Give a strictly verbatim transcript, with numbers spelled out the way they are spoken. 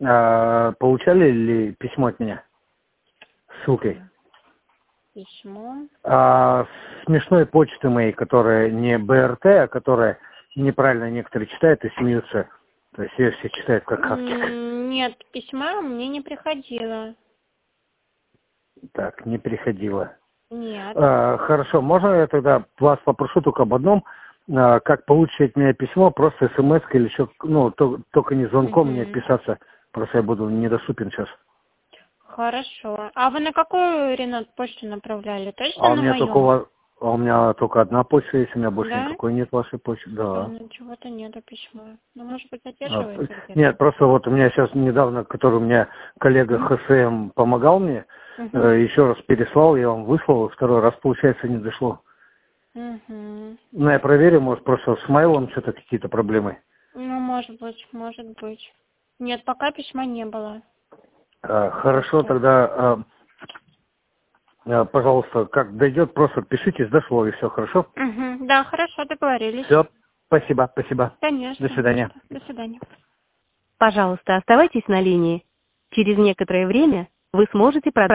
А, получали ли письмо от меня? Ссылкой. Письмо. А, смешной почты моей, которая не БРТ, а которая неправильно некоторые читают и смеются. То есть ее все читают как хавчик. Нет, письма мне не приходило. Так, не приходило. Нет. А, хорошо, можно я тогда вас попрошу только об одном, а, как получить от меня письмо, просто смс или еще, ну, то, только не звонком Угу. мне отписаться, просто я буду недоступен сейчас. Хорошо. А вы на какую, Ренат, почту направляли? Точно А у на меня мою? только, у вас- а у меня только одна почта есть, у меня больше Да? никакой нет вашей почты, А, да. ну чего-то нету письма. Ну, может быть, А, задерживается где-то? нет, просто вот у меня сейчас недавно, который у меня коллега ХСМ помогал мне, Угу. э, еще раз переслал, я вам выслал, второй раз, получается, не дошло. Угу. Ну, я проверю, может, просто с мейлом что-то какие-то проблемы. Ну, может быть, может быть. Нет, пока письма не было. А, хорошо, Почты. тогда, а, а, пожалуйста, как дойдет, просто пишите, дошло, и все, хорошо? Угу. Да, хорошо, договорились. Все, спасибо, спасибо. Конечно. До свидания. До свидания. Пожалуйста, оставайтесь на линии. Через некоторое время вы сможете продолжить.